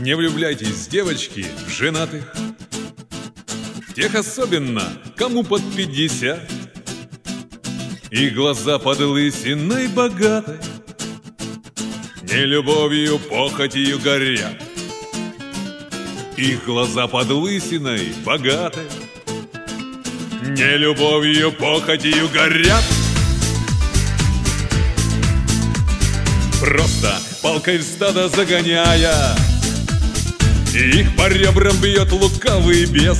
Не влюбляйтесь, девочки, в женатых, в тех особенно, кому под 50. Их глаза под лысиной богатой не любовью, похотью горят. Их глаза под лысиной богатой не любовью, похотью горят. Просто палкой в стадо загоняя, их по ребрам бьет лукавый бес.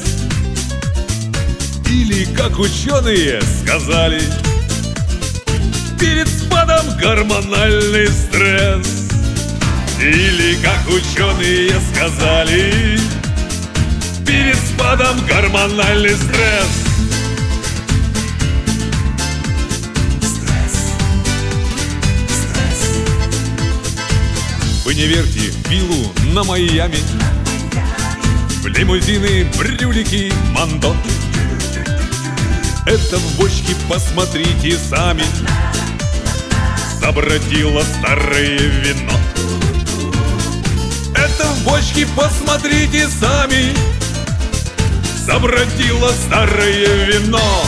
Или, как ученые сказали, перед спадом гормональный стресс. Или, как ученые сказали, перед спадом гормональный стресс. Вы не верьте Биллу на Майами, в лимузины, брюлики, мандо. Это в бочке, посмотрите сами, забродило старое вино. Это в бочке, посмотрите сами, забродило старое вино.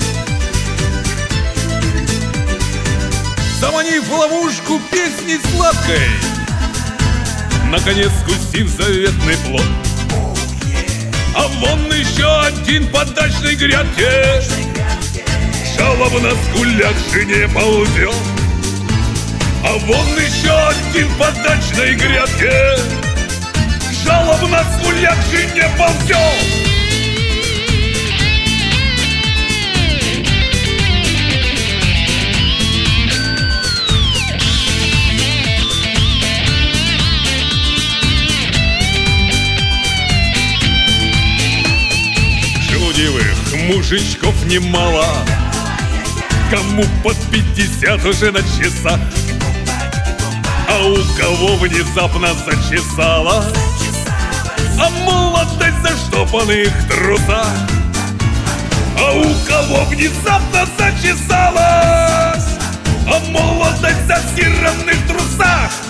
Заманив в ловушку песней сладкой, наконец вкусив заветный плод. А вон еще один по дачной грядке жалобно скуля к жене ползет. А вон еще один по дачной грядке жалобно скуля к жене ползет. Мужичков немало, кому под 50 уже на часах, а у кого внезапно зачесала, а молодость за штопанных трусах. А у кого внезапно зачесалась, а молодость за стиранных трусах.